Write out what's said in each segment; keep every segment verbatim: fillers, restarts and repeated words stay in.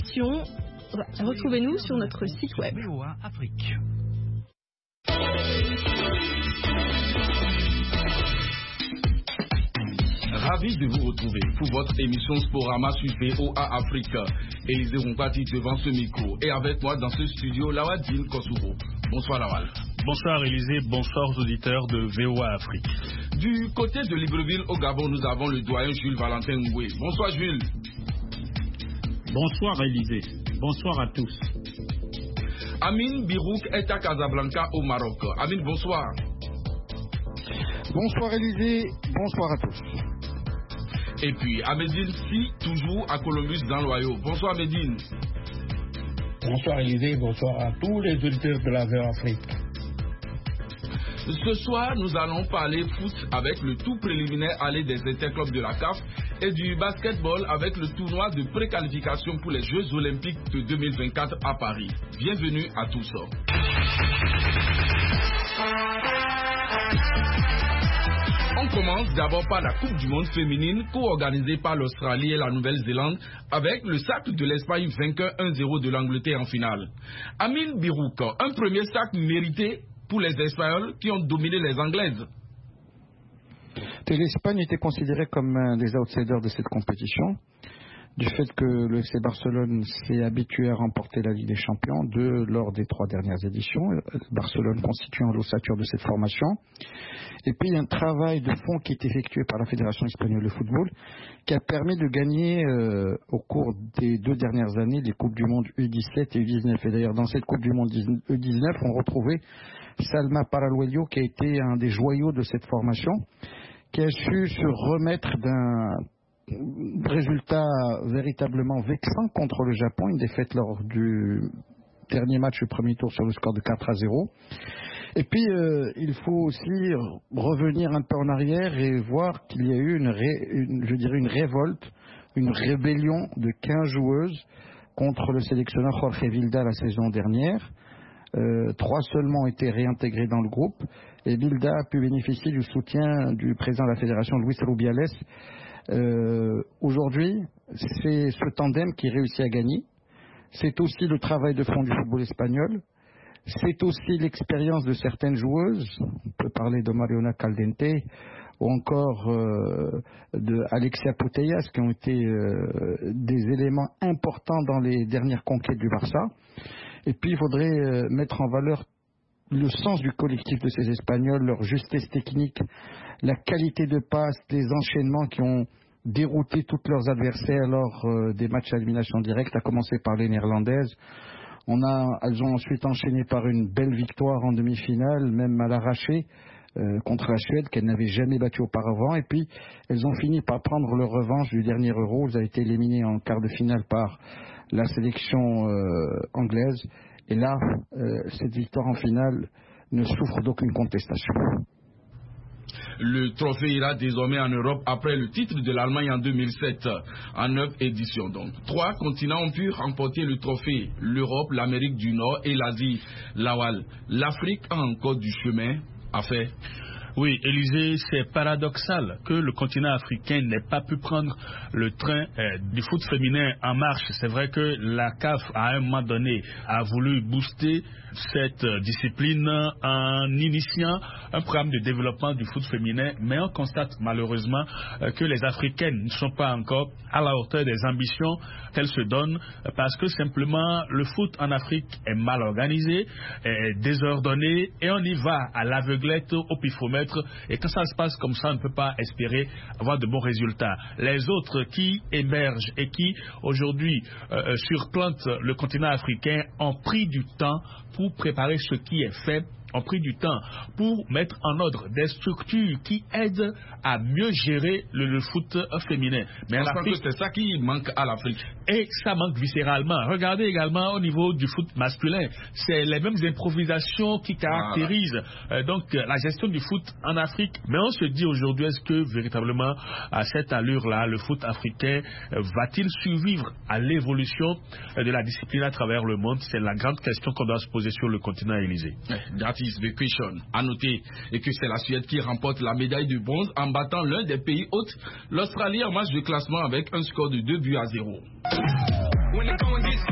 émission. Retrouvez-nous sur notre site web. V O A Afrique. Ravi de vous retrouver pour votre émission Sporama sur V O A Afrique. Élisée Rompati devant ce micro et avec moi dans ce studio Lawadine Kosuro. Bonsoir Lawal. Bonsoir Élisée, bonsoir aux auditeurs de V O A Afrique. Du côté de Libreville au Gabon, nous avons le doyen Jules Valentin Ngoué. Bonsoir Jules. Bonsoir Élisée, bonsoir à tous. Amine Birouk est à Casablanca au Maroc. Amine, bonsoir. Bonsoir Élisée, bonsoir à tous. Et puis Amédine Si, toujours à Columbus dans l'Ohio. Bonsoir Amédine. Bonsoir Élisée, bonsoir à tous les auditeurs de la V O A Afrique. Ce soir, nous allons parler foot avec le tout préliminaire aller des interclubs de la C A F et du basketball avec le tournoi de préqualification pour les Jeux Olympiques de deux mille vingt-quatre à Paris. Bienvenue à tous. On commence d'abord par la Coupe du Monde féminine co-organisée par l'Australie et la Nouvelle-Zélande avec le sac de l'Espagne vainqueur un zéro de l'Angleterre en finale. Amine Birouk, un premier sac mérité pour les Espagnols qui ont dominé les Anglaises. L'Espagne était considérée comme un des outsiders de cette compétition, du fait que le F C Barcelone s'est habitué à remporter la Ligue des Champions, deux lors des trois dernières éditions, Barcelone constituant l'ossature de cette formation. Et puis un travail de fond qui est effectué par la Fédération espagnole de football, qui a permis de gagner euh, au cours des deux dernières années les Coupes du Monde U dix-sept et U dix-neuf. Et d'ailleurs dans cette Coupe du Monde U dix-neuf, on retrouvait Salma Paraluello, qui a été un des joyaux de cette formation, qui a su se remettre d'un résultat véritablement vexant contre le Japon, une défaite lors du dernier match du premier tour sur le score de quatre à zéro. Et puis euh, il faut aussi revenir un peu en arrière et voir qu'il y a eu une, ré, une, je dirais une révolte, une rébellion de quinze joueuses contre le sélectionneur Jorge Vilda la saison dernière. Euh, trois seulement ont été réintégrés dans le groupe et Vilda a pu bénéficier du soutien du président de la fédération, Luis Rubiales. Euh, aujourd'hui, c'est ce tandem qui réussit à gagner. C'est aussi le travail de fond du football espagnol. C'est aussi l'expérience de certaines joueuses. On peut parler de Mariona Caldente ou encore euh, de Alexia Putellas, qui ont été euh, des éléments importants dans les dernières conquêtes du Barça. Et puis il faudrait euh, mettre en valeur le sens du collectif de ces Espagnols, leur justesse technique, la qualité de passe, les enchaînements qui ont dérouté tous leurs adversaires lors euh, des matchs à élimination directe, à commencer par les Néerlandaises. On a, elles ont ensuite enchaîné par une belle victoire en demi-finale, même à l'arraché, euh, contre la Suède, qu'elles n'avaient jamais battue auparavant. Et puis, elles ont fini par prendre leur revanche du dernier Euro. Elles ont été éliminées en quart de finale par la sélection euh, anglaise. Et là, euh, cette victoire en finale ne souffre d'aucune contestation. Le trophée ira désormais en Europe après le titre de l'Allemagne en deux mille sept, en neuf éditions. Donc, trois continents ont pu remporter le trophée, l'Europe, l'Amérique du Nord et l'Asie. Lawal, l'Afrique a encore du chemin à faire. Oui, Élisée, c'est paradoxal que le continent africain n'ait pas pu prendre le train euh, du foot féminin en marche. C'est vrai que la C A F, à un moment donné, a voulu booster cette euh, discipline en initiant un programme de développement du foot féminin, mais on constate malheureusement euh, que les Africaines ne sont pas encore à la hauteur des ambitions qu'elles se donnent, euh, parce que simplement le foot en Afrique est mal organisé, est désordonné, et on y va à l'aveuglette, au pifomètre. Et quand ça se passe comme ça, on ne peut pas espérer avoir de bons résultats. Les autres qui émergent et qui aujourd'hui euh, surplantent le continent africain ont pris du temps pour préparer ce qui est fait, ont pris du temps pour mettre en ordre des structures qui aident à mieux gérer le, le foot féminin. Mais en Afrique, c'est ça qui manque à l'Afrique. Et ça manque viscéralement. Regardez également au niveau du foot masculin. C'est les mêmes improvisations qui caractérisent voilà. euh, donc la gestion du foot en Afrique. Mais on se dit aujourd'hui, est-ce que véritablement à cette allure-là, le foot africain euh, va-t-il survivre à l'évolution euh, de la discipline à travers le monde? C'est la grande question qu'on doit se poser sur le continent Élysée. is the question. À noter et que c'est la Suède qui remporte la médaille de bronze en battant l'un des pays hôtes, l'Australie en match de classement avec un score de deux buts à zéro. When the going gets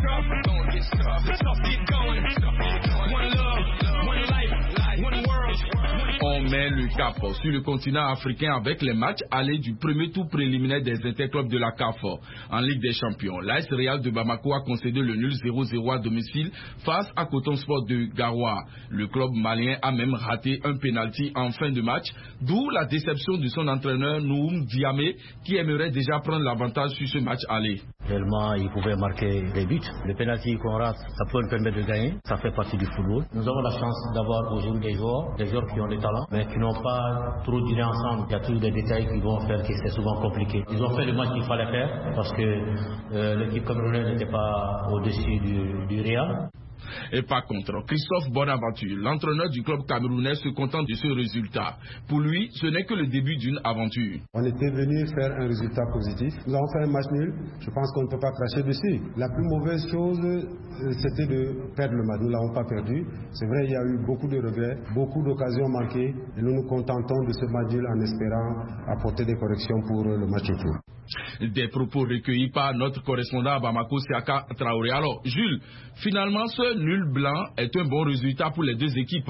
tough, don't get stuck. The tough keep going. One love, one life, one world. On met le cap sur le continent africain avec les matchs allés du premier tour préliminaire des interclubs de la C A F en Ligue des Champions. L'A S Real de Bamako a concédé le nul zéro zéro à domicile face à Coton Sport de Garoua. Le club malien a même raté un penalty en fin de match, d'où la déception de son entraîneur Noum Diamé qui aimerait déjà prendre l'avantage sur ce match aller. Réellement, il pouvait marquer des buts. Le penalty qu'on rate, ça peut nous permettre de gagner. Ça fait partie du football. Nous avons la chance d'avoir aujourd'hui des joueurs, des joueurs qui ont des talents, mais qui n'ont pas trop duré ensemble. Il y a toujours des détails qui vont faire que c'est souvent compliqué. Ils ont fait le match qu'il fallait faire parce que euh, l'équipe camerounaise n'était pas au-dessus du, du Real. Et par contre, Christophe Bonaventure, l'entraîneur du club camerounais, se contente de ce résultat. Pour lui, ce n'est que le début d'une aventure. On était venu faire un résultat positif. Nous avons fait un match nul. Je pense qu'on ne peut pas cracher dessus. La plus mauvaise chose, c'était de perdre le match. Nous ne l'avons pas perdu. C'est vrai, il y a eu beaucoup de regrets, beaucoup d'occasions manquées. Et nous nous contentons de ce match nul en espérant apporter des corrections pour le match retour. Des propos recueillis par notre correspondant à Bamako, Siaka Traoré. Alors, Jules, finalement, ce nul blanc est un bon résultat pour les deux équipes.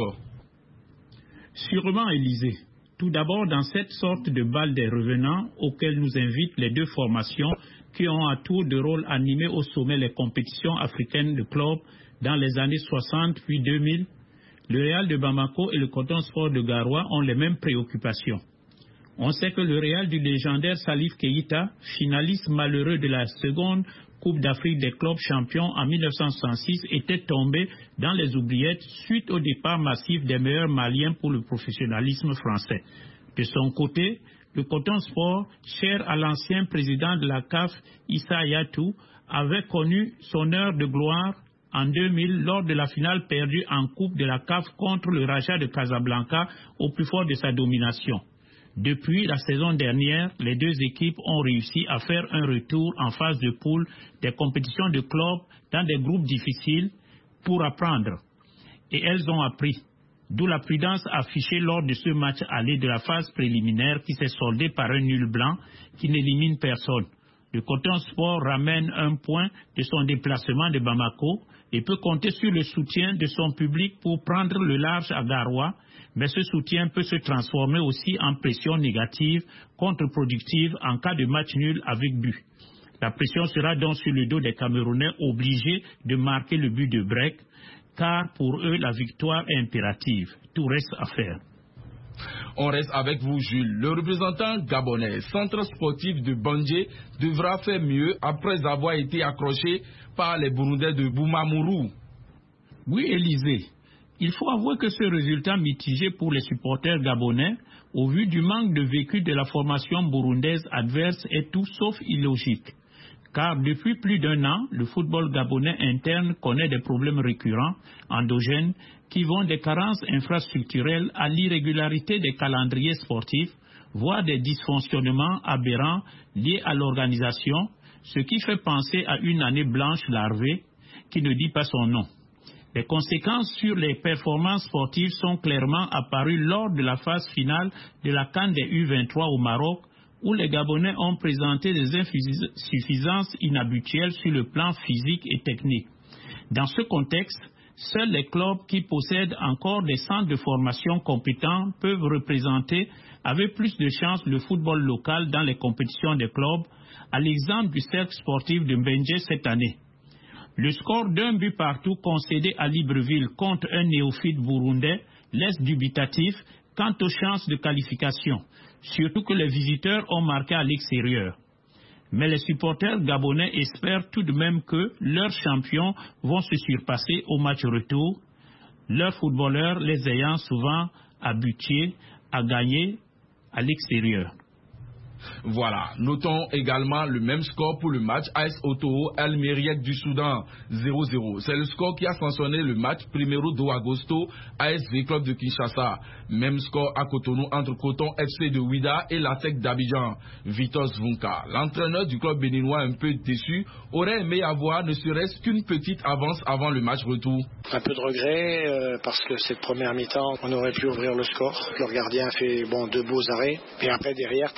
Sûrement, Élysée. Tout d'abord, dans cette sorte de balle des revenants auquel nous invitent les deux formations qui ont à tour de rôle animé au sommet les compétitions africaines de clubs dans les années soixante puis deux mille, le Real de Bamako et le Coton Sport de Garoua ont les mêmes préoccupations. On sait que le Real du légendaire Salif Keïta, finaliste malheureux de la seconde Coupe d'Afrique des clubs champions en mille neuf cent soixante-six, était tombé dans les oubliettes suite au départ massif des meilleurs Maliens pour le professionnalisme français. De son côté, le Coton Sport, cher à l'ancien président de la C A F, Issa Yatou, avait connu son heure de gloire en deux mille lors de la finale perdue en Coupe de la C A F contre le Raja de Casablanca au plus fort de sa domination. Depuis la saison dernière, les deux équipes ont réussi à faire un retour en phase de poule des compétitions de clubs dans des groupes difficiles pour apprendre. Et elles ont appris. D'où la prudence affichée lors de ce match aller de la phase préliminaire qui s'est soldé par un nul blanc qui n'élimine personne. Le Coton Sport ramène un point de son déplacement de Bamako et peut compter sur le soutien de son public pour prendre le large à Garoua, mais ce soutien peut se transformer aussi en pression négative, contre-productive en cas de match nul avec but. La pression sera donc sur le dos des Camerounais obligés de marquer le but de break, car pour eux la victoire est impérative. Tout reste à faire. On reste avec vous, Jules. Le représentant gabonais, centre sportif de Bandje, devra faire mieux après avoir été accroché par les Burundais de Boumamourou. Oui, Élysée. Il faut avouer que ce résultat mitigé pour les supporters gabonais, au vu du manque de vécu de la formation burundaise adverse, est tout sauf illogique. Car depuis plus d'un an, le football gabonais interne connaît des problèmes récurrents, endogènes, qui vont des carences infrastructurelles à l'irrégularité des calendriers sportifs, voire des dysfonctionnements aberrants liés à l'organisation, ce qui fait penser à une année blanche larvée qui ne dit pas son nom. Les conséquences sur les performances sportives sont clairement apparues lors de la phase finale de la CAN des U vingt-trois au Maroc, où les Gabonais ont présenté des insuffisances inhabituelles sur le plan physique et technique. Dans ce contexte, seuls les clubs qui possèdent encore des centres de formation compétents peuvent représenter avec plus de chance le football local dans les compétitions des clubs, à l'exemple du cercle sportif de Mbendje cette année. Le score d'un but partout concédé à Libreville contre un néophyte burundais laisse dubitatif quant aux chances de qualification, surtout que les visiteurs ont marqué à l'extérieur. Mais les supporters gabonais espèrent tout de même que leurs champions vont se surpasser au match retour, leurs footballeurs les ayant souvent habitués à gagner à l'extérieur. Voilà, notons également le même score pour le match A S Otoo El Meriek du Soudan, zéro zéro. C'est le score qui a sanctionné le match Primero do Agosto A S V Club de Kinshasa. Même score à Cotonou entre Coton F C de Ouida et l'A T E C d'Abidjan, Vitos Vunka. L'entraîneur du club béninois, un peu déçu, aurait aimé avoir ne serait-ce qu'une petite avance avant le match retour. Un peu de regret euh, parce que cette première mi-temps, on aurait pu ouvrir le score. Le gardien a fait bon, deux beaux arrêts. Et après derrière, tu as un peu la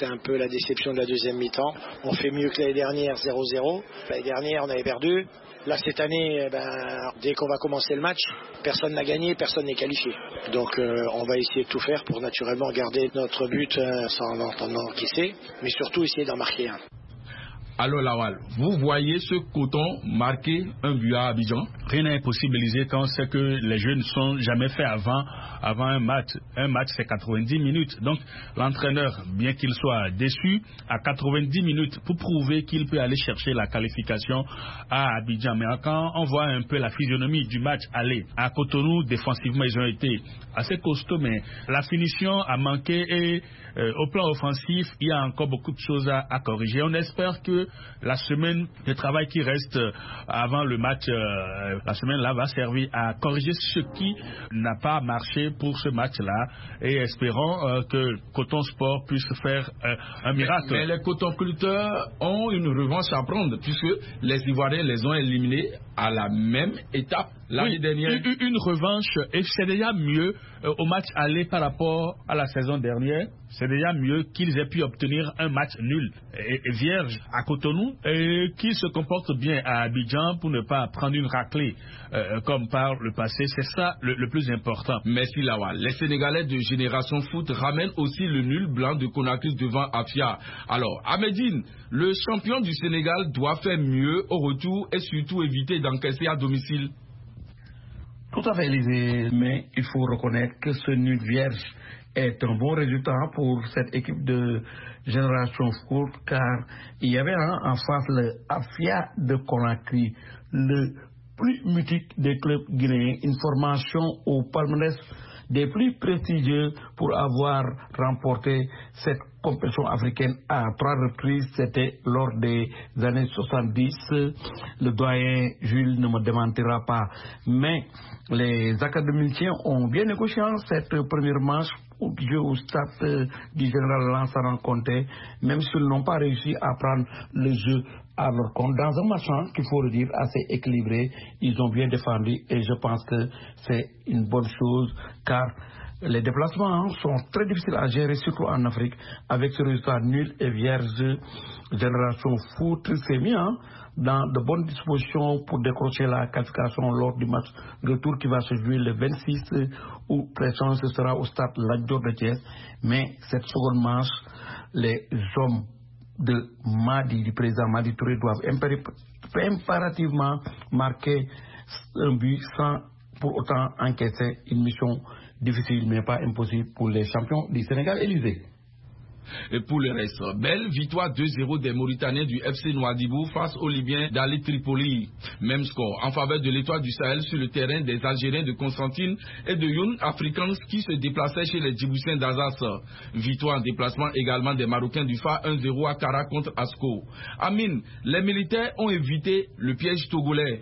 déception de la deuxième mi-temps. On fait mieux que l'année dernière, zéro zéro. L'année dernière, on avait perdu. Là, cette année, eh ben, dès qu'on va commencer le match, personne n'a gagné, personne n'est qualifié. Donc, euh, on va essayer de tout faire pour naturellement garder notre but euh, sans en encaisser, mais surtout essayer d'en marquer un. Alors Lawal, vous voyez ce Coton marquer un but à Abidjan? Rien n'est impossible, Élisée, quand on sait que les jeux ne sont jamais faits avant, avant un match. Un match, c'est quatre-vingt-dix minutes. Donc, l'entraîneur, bien qu'il soit déçu, à quatre-vingt-dix minutes pour prouver qu'il peut aller chercher la qualification à Abidjan. Mais quand on voit un peu la physionomie du match aller à Cotonou, défensivement, ils ont été assez costauds, mais la finition a manqué et euh, au plan offensif, il y a encore beaucoup de choses à, à corriger. On espère que la semaine de travail qui reste avant le match, euh, la semaine-là va servir à corriger ce qui n'a pas marché pour ce match-là et espérons euh, que Coton Sport puisse faire euh, un miracle. Mais, mais les cotonculteurs ont une revanche à prendre puisque les Ivoiriens les ont éliminés à la même étape l'année oui, dernière. Une, une revanche, et c'est déjà mieux euh, au match aller par rapport à la saison dernière. C'est déjà mieux qu'ils aient pu obtenir un match nul et, et vierge à Cotonou et qu'ils se comportent bien à Abidjan pour ne pas prendre une raclée euh, comme par le passé. C'est ça le, le plus important. Merci Lawal. Les Sénégalais de Génération Foot ramènent aussi le nul blanc de Conakry devant Afia. Alors, Ahmedine, le champion du Sénégal doit faire mieux au retour et surtout éviter d'encaisser à domicile. Tout à fait, Élisée, mais il faut reconnaître que ce nul vierge est un bon résultat pour cette équipe de Génération Foot, car il y avait hein, en face le Afia de Conakry, le plus mythique des clubs guinéens, une formation au palmarès des plus prestigieux pour avoir remporté cette compétition africaine à trois reprises. C'était lors des années soixante-dix. Le doyen Jules ne me démentira pas. Mais les académiciens ont bien négocié cette première manche au jeu au stade du général Lansana Conté, même s'ils n'ont pas réussi à prendre le jeu à leur compte. Dans un match, qu'il faut le dire, assez équilibré, ils ont bien défendu et je pense que c'est une bonne chose car les déplacements sont très difficiles à gérer, surtout en Afrique. Avec ce résultat nul et vierge, Génération Foot s'est mis hein, dans de bonnes dispositions pour décrocher la qualification lors du match retour qui va se jouer le vingt-six où pression ce sera au stade Lat Dior de Thiès. Mais cette seconde manche, les hommes de Madi, du président Madi Touré, doivent impérativement marquer un but sans pour autant encaisser une mission difficile mais pas impossible pour les champions du Sénégal Élysée. Et pour le reste, belle victoire deux zéro des Mauritaniens du F C Nouadhibou face aux Libyens d'Ali Tripoli. Même score en faveur de l'Étoile du Sahel sur le terrain des Algériens de Constantine et de Youn Africans qui se déplaçaient chez les Djiboutiens d'Azaz. Victoire en déplacement également des Marocains du F A un zéro à Kara contre Asco. Amine, les militaires ont évité le piège togolais.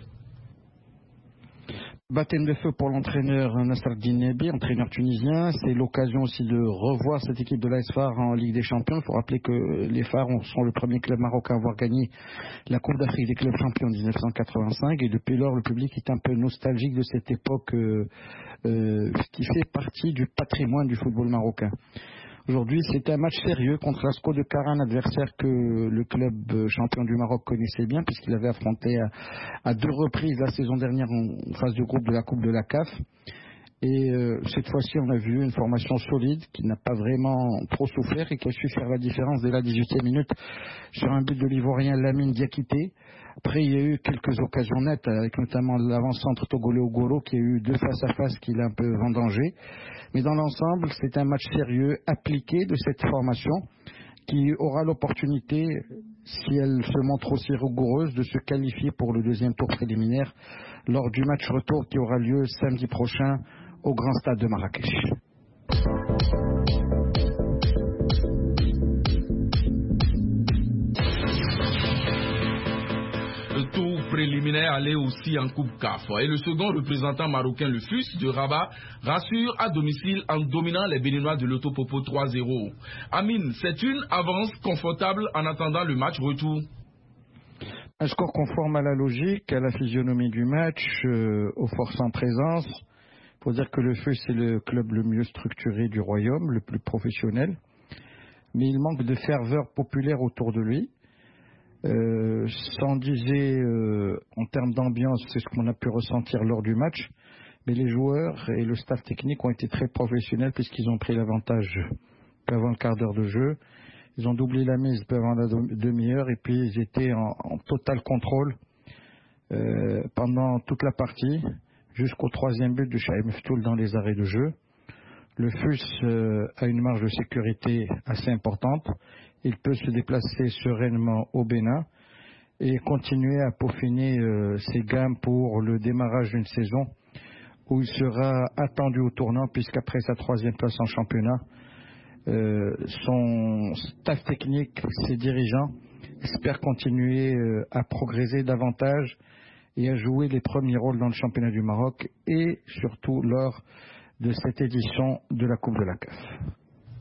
Baptême de feu pour l'entraîneur Nasreddine Nebi, entraîneur tunisien. C'est l'occasion aussi de revoir cette équipe de l'A S F A R en Ligue des Champions. Il faut rappeler que les F A R sont le premier club marocain à avoir gagné la Coupe d'Afrique des clubs champions en dix-neuf cent quatre-vingt-cinq. Et depuis lors, le public est un peu nostalgique de cette époque euh, euh, qui fait partie du patrimoine du football marocain. Aujourd'hui, c'est un match sérieux contre l'Asco de Kara, un adversaire que le club champion du Maroc connaissait bien puisqu'il avait affronté à, à deux reprises la saison dernière en phase de groupe de la Coupe de la C A F. Et euh, cette fois-ci, on a vu une formation solide qui n'a pas vraiment trop souffert et qui a su faire la différence dès la dix-huitième minute sur un but de l'Ivoirien Lamine Diakité. Après, il y a eu quelques occasions nettes, avec notamment l'avant-centre togolais Ogoro qui a eu deux face-à-face qu'il a un peu vendangé. Mais dans l'ensemble, c'est un match sérieux, appliqué de cette formation qui aura l'opportunité, si elle se montre aussi rigoureuse, de se qualifier pour le deuxième tour préliminaire lors du match retour qui aura lieu samedi prochain au Grand Stade de Marrakech. Le tour préliminaire allait aussi en Coupe C A F. Et le second représentant marocain, le F U S de Rabat, rassure à domicile en dominant les Béninois de l'Autopopo trois zéro. Amine, c'est une avance confortable en attendant le match retour. Un score conforme à la logique, à la physionomie du match, euh, aux forces en présence. Il faut dire que le F U S est le club le mieux structuré du royaume, le plus professionnel. mais il manque de ferveur populaire autour de lui. Euh, sans disait euh, en termes d'ambiance, c'est ce qu'on a pu ressentir lors du match, mais les joueurs et le staff technique ont été très professionnels puisqu'ils ont pris l'avantage peu avant le quart d'heure de jeu. Ils ont doublé la mise peu avant la demi-heure et puis ils étaient en, en total contrôle euh, pendant toute la partie jusqu'au troisième but de Chaïb Meftoul dans les arrêts de jeu. Le F U S euh, a une marge de sécurité assez importante. Il peut se déplacer sereinement au Bénin et continuer à peaufiner euh, ses gammes pour le démarrage d'une saison où il sera attendu au tournant puisqu'après sa troisième place en championnat, euh, son staff technique, ses dirigeants espèrent continuer euh, à progresser davantage et à jouer les premiers rôles dans le championnat du Maroc et surtout lors de cette édition de la Coupe de la C A F.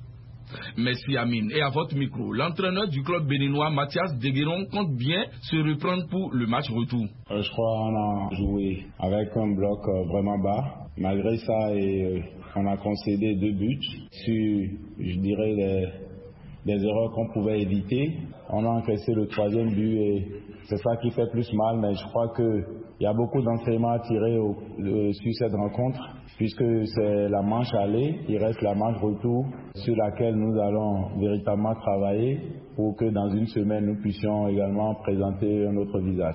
Merci Amine. Et à votre micro, l'entraîneur du club béninois Mathias Degueron compte bien se reprendre pour le match retour. Euh, je crois qu'on a joué avec un bloc euh, vraiment bas. Malgré ça, et, euh, on a concédé deux buts sur, je dirais, les, des erreurs qu'on pouvait éviter. On a encaissé le troisième but et c'est ça qui fait plus mal, mais je crois qu'il y a beaucoup d'enseignements à tirer au, euh, sur cette rencontre. Puisque c'est la manche aller, il reste la manche retour sur laquelle nous allons véritablement travailler pour que dans une semaine nous puissions également présenter un autre visage.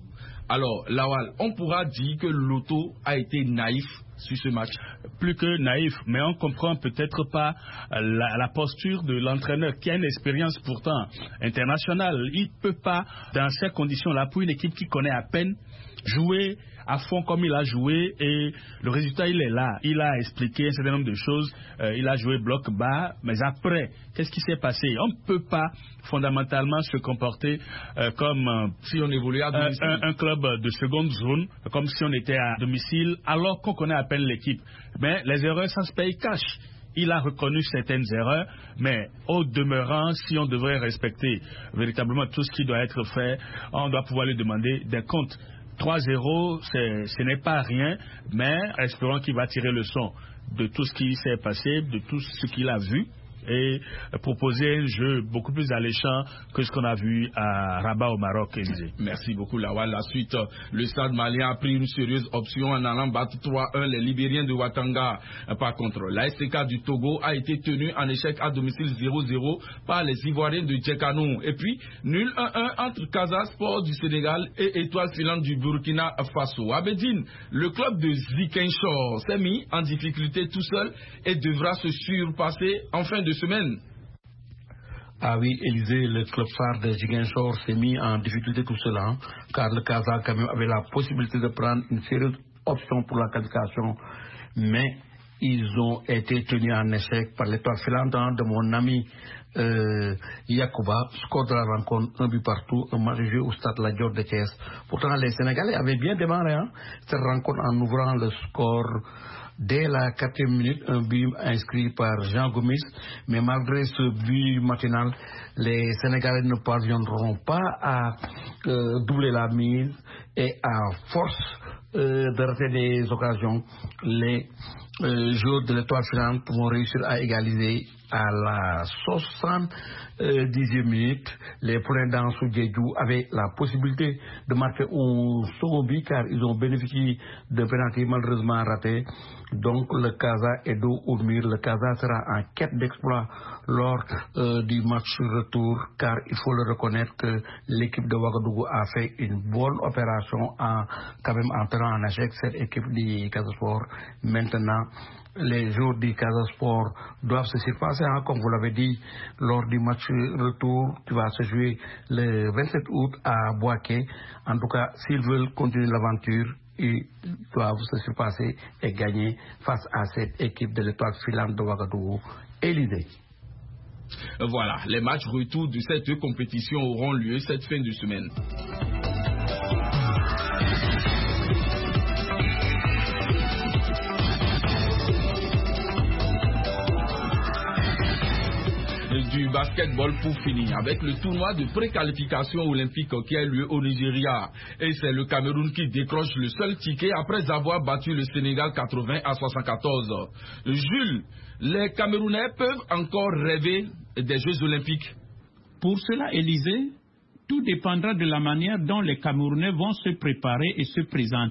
Alors, Lawal, on pourra dire que Loto a été naïf sur ce match. Plus que naïf, mais on comprend peut-être pas la, la posture de l'entraîneur qui a une expérience pourtant internationale. Il ne peut pas, dans ces conditions-là, pour une équipe qui connaît à peine, jouer à fond comme il a joué et le résultat il est là. Il a expliqué un certain nombre de choses, euh, il a joué bloc bas, mais après, qu'est-ce qui s'est passé? On ne peut pas fondamentalement se comporter euh, comme euh, si on évoluait à domicile. Un, un club de seconde zone, comme si on était à domicile, alors qu'on connaît à peine l'équipe. Mais les erreurs, ça se paye cash. Il a reconnu certaines erreurs, mais au demeurant, si on devrait respecter véritablement tout ce qui doit être fait, on doit pouvoir lui demander des comptes. trois zéro, ce n'est pas rien, mais espérons qu'il va tirer le son de tout ce qui s'est passé, de tout ce qu'il a vu et proposer un jeu beaucoup plus alléchant que ce qu'on a vu à Rabat au Maroc, Élysée. Merci beaucoup Lawal. La suite, le stade malien a pris une sérieuse option en allant battre trois un les Libériens de Ouattanga. Par contre, l'A S C K du Togo a été tenu en échec à domicile zéro zéro par les Ivoiriens de Djekanou. Et puis, nul un un entre Casa Sport du Sénégal et Étoile Filante du Burkina Faso. Abedine, le club de Ziguinchor s'est mis en difficulté tout seul et devra se surpasser en fin de semaine. Ah oui, Élysée, le club phare de Ziguinchor s'est mis en difficulté tout seul, hein, car le Casa quand même avait la possibilité de prendre une sérieuse option pour la qualification, mais ils ont été tenus en échec par l'étoile filante de mon ami euh, Yacouba. Score de la rencontre, un but partout, un match joué au stade La Dior de Thiès. Pourtant, les Sénégalais avaient bien démarré hein, cette rencontre en ouvrant le score. Dès la quatrième minute, un but inscrit par Jean Gomis, mais malgré ce but matinal, les Sénégalais ne parviendront pas à euh, doubler la mise et à force euh, de rater des occasions, les euh, joueurs de l'étoile filante vont réussir à égaliser à la soixante-dixième minute. Les poulains d'Ansou Djedjou avaient la possibilité de marquer un second but car ils ont bénéficié de pénalty malheureusement raté. Donc le Casa est dos au mur. Le Casa sera en quête d'exploit lors euh, du match retour car il faut le reconnaître que l'équipe de Ouagadougou a fait une bonne opération en quand même en tenant en échec cette équipe du Casa Sport. Maintenant, les joueurs du Casa Sport doivent se surpasser, hein, comme vous l'avez dit, lors du match retour qui va se jouer le vingt-sept août à Boaké. En tout cas, s'ils veulent continuer l'aventure, ils doivent se surpasser et gagner face à cette équipe de l'étoile filante de Ouagadougou. Élysée. Voilà, les matchs retour de cette compétition auront lieu cette fin de semaine. Du basket basketball pour finir avec le tournoi de préqualification olympique qui a lieu au Nigeria. Et c'est le Cameroun qui décroche le seul ticket après avoir battu le Sénégal quatre-vingts à soixante-quatorze. Jules, les Camerounais peuvent encore rêver des Jeux olympiques? Pour cela, Élisée, tout dépendra de la manière dont les Camerounais vont se préparer et se présenter